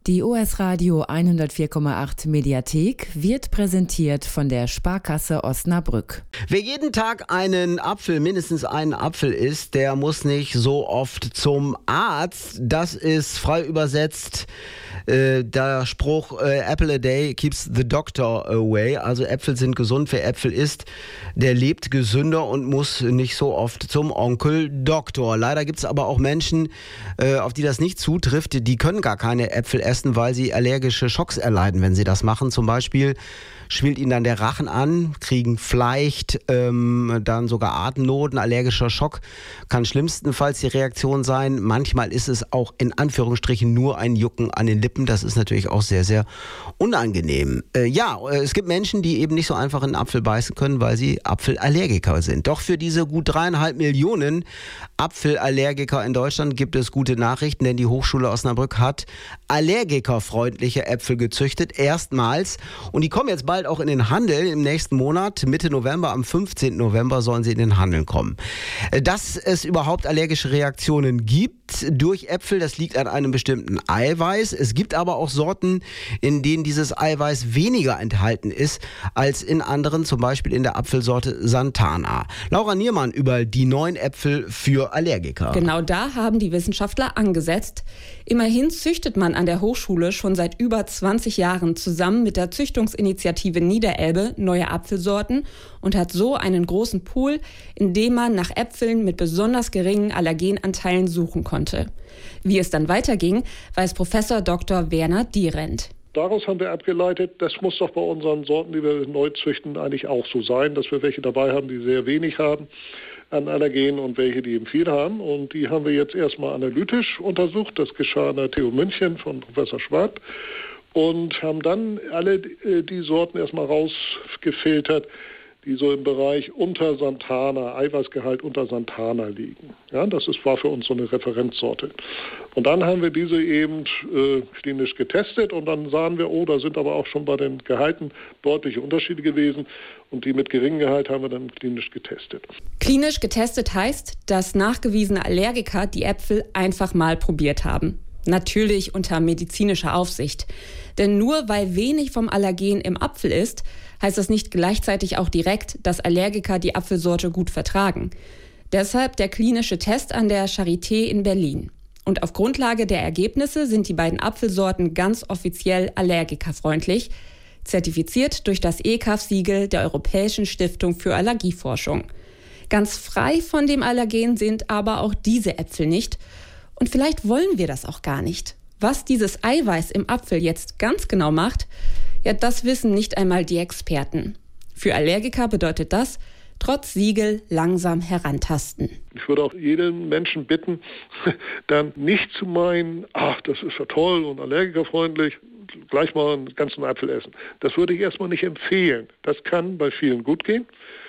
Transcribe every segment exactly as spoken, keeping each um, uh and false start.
Die O S Radio hundertvier Komma acht Mediathek wird präsentiert von der Sparkasse Osnabrück. Wer jeden Tag einen Apfel, mindestens einen Apfel isst, der muss nicht so oft zum Arzt. Das ist frei übersetzt äh, der Spruch äh, Apple a day keeps the doctor away. Also Äpfel sind gesund. Wer Äpfel isst, der lebt gesünder und muss nicht so oft zum Onkel Doktor. Leider gibt es aber auch Menschen, äh, auf die das nicht zutrifft. Die können gar keine Äpfel essen, weil sie allergische Schocks erleiden, wenn sie das machen. Zum Beispiel schwillt ihnen dann der Rachen an, kriegen vielleicht ähm, dann sogar Atemnot. Ein allergischer Schock kann schlimmstenfalls die Reaktion sein. Manchmal ist es auch in Anführungsstrichen nur ein Jucken an den Lippen. Das ist natürlich auch sehr, sehr unangenehm. Äh, ja, es gibt Menschen, die eben nicht so einfach in einen Apfel beißen können, weil sie Apfelallergiker sind. Doch für diese gut dreieinhalb Millionen Apfelallergiker in Deutschland gibt es gute Nachrichten, denn die Hochschule Osnabrück hat allergikerfreundliche Äpfel gezüchtet, erstmals. Und die kommen jetzt bald auch in den Handel im nächsten Monat. Mitte November, am fünfzehnten November sollen sie in den Handel kommen. Dass es überhaupt allergische Reaktionen gibt durch Äpfel, das liegt an einem bestimmten Eiweiß. Es gibt aber auch Sorten, in denen dieses Eiweiß weniger enthalten ist als in anderen, zum Beispiel in der Apfelsorte Santana. Laura Niermann über die neuen Äpfel für Allergiker. Genau da haben die Wissenschaftler angesetzt. Immerhin züchtet man an der Hochschule schon seit über zwanzig Jahren zusammen mit der Züchtungsinitiative Niederelbe neue Apfelsorten und hat so einen großen Pool, in dem man nach Äpfeln mit besonders geringen Allergenanteilen suchen konnte. Wie es dann weiterging, weiß Professor Doktor Werner Dierent. Daraus haben wir abgeleitet, das muss doch bei unseren Sorten, die wir neu züchten, eigentlich auch so sein, dass wir welche dabei haben, die sehr wenig haben an Allergenen und welche, die eben viel haben. Und die haben wir jetzt erstmal analytisch untersucht. Das geschah an der T U München von Professor Schwab. Und haben dann alle die Sorten erstmal rausgefiltert, die so im Bereich unter Santana, Eiweißgehalt unter Santana liegen. Ja, das ist, war für uns so eine Referenzsorte. Und dann haben wir diese eben äh, klinisch getestet und dann sahen wir, oh, da sind aber auch schon bei den Gehalten deutliche Unterschiede gewesen. Und die mit geringem Gehalt haben wir dann klinisch getestet. Klinisch getestet heißt, dass nachgewiesene Allergiker die Äpfel einfach mal probiert haben. Natürlich unter medizinischer Aufsicht. Denn nur weil wenig vom Allergen im Apfel ist, heißt das nicht gleichzeitig auch direkt, dass Allergiker die Apfelsorte gut vertragen. Deshalb der klinische Test an der Charité in Berlin. Und auf Grundlage der Ergebnisse sind die beiden Apfelsorten ganz offiziell allergikerfreundlich, zertifiziert durch das E C A F-Siegel der Europäischen Stiftung für Allergieforschung. Ganz frei von dem Allergen sind aber auch diese Äpfel nicht. Und vielleicht wollen wir das auch gar nicht. Was dieses Eiweiß im Apfel jetzt ganz genau macht, ja, das wissen nicht einmal die Experten. Für Allergiker bedeutet das, trotz Siegel langsam herantasten. Ich würde auch jeden Menschen bitten, dann nicht zu meinen, ach, das ist ja toll und allergikerfreundlich, gleich mal einen ganzen Apfel essen. Das würde ich erstmal nicht empfehlen. Das kann bei vielen gut gehen.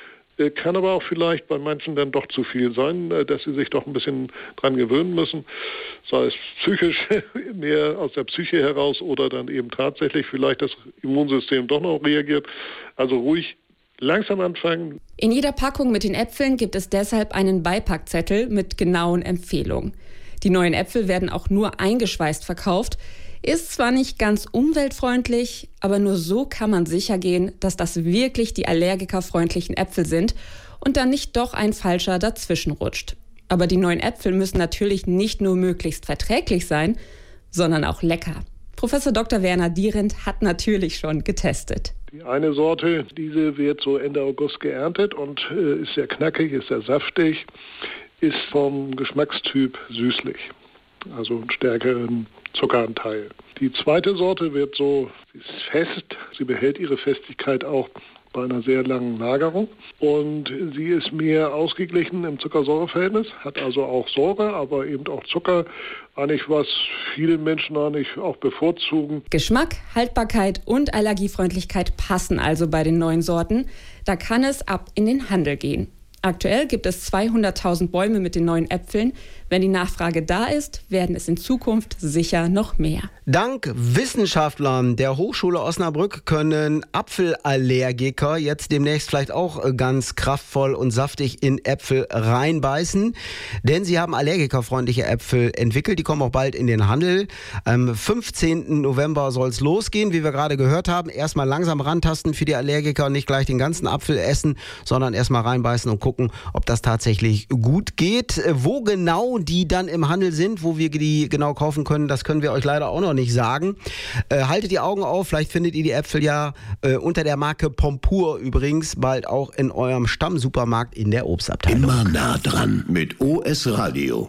Kann aber auch vielleicht bei manchen dann doch zu viel sein, dass sie sich doch ein bisschen dran gewöhnen müssen, sei es psychisch, mehr aus der Psyche heraus oder dann eben tatsächlich vielleicht das Immunsystem doch noch reagiert. Also ruhig langsam anfangen. In jeder Packung mit den Äpfeln gibt es deshalb einen Beipackzettel mit genauen Empfehlungen. Die neuen Äpfel werden auch nur eingeschweißt verkauft. Ist zwar nicht ganz umweltfreundlich, aber nur so kann man sicher gehen, dass das wirklich die allergikerfreundlichen Äpfel sind und dann nicht doch ein falscher dazwischen rutscht. Aber die neuen Äpfel müssen natürlich nicht nur möglichst verträglich sein, sondern auch lecker. Professor Doktor Werner Dierent hat natürlich schon getestet. Die eine Sorte, diese wird so Ende August geerntet und äh, ist sehr knackig, ist sehr saftig, ist vom Geschmackstyp süßlich, also einen stärkeren Zuckeranteil. Die zweite Sorte wird so, sie ist fest, sie behält ihre Festigkeit auch bei einer sehr langen Lagerung und sie ist mehr ausgeglichen im Zucker-Säure-Verhältnis, hat also auch Säure, aber eben auch Zucker, eigentlich was viele Menschen eigentlich auch bevorzugen. Geschmack, Haltbarkeit und Allergiefreundlichkeit passen also bei den neuen Sorten. Da kann es ab in den Handel gehen. Aktuell gibt es zweihunderttausend Bäume mit den neuen Äpfeln. Wenn die Nachfrage da ist, werden es in Zukunft sicher noch mehr. Dank Wissenschaftlern der Hochschule Osnabrück können Apfelallergiker jetzt demnächst vielleicht auch ganz kraftvoll und saftig in Äpfel reinbeißen, denn sie haben allergikerfreundliche Äpfel entwickelt. Die kommen auch bald in den Handel. Am fünfzehnten November soll es losgehen, wie wir gerade gehört haben. Erstmal langsam rantasten für die Allergiker, nicht gleich den ganzen Apfel essen, sondern erstmal reinbeißen und gucken, ob das tatsächlich gut geht. Wo genau die dann im Handel sind, wo wir die genau kaufen können, das können wir euch leider auch noch nicht sagen. Äh, haltet die Augen auf, vielleicht findet ihr die Äpfel ja äh, unter der Marke Pompur übrigens bald auch in eurem Stammsupermarkt in der Obstabteilung. Immer nah dran mit O S Radio.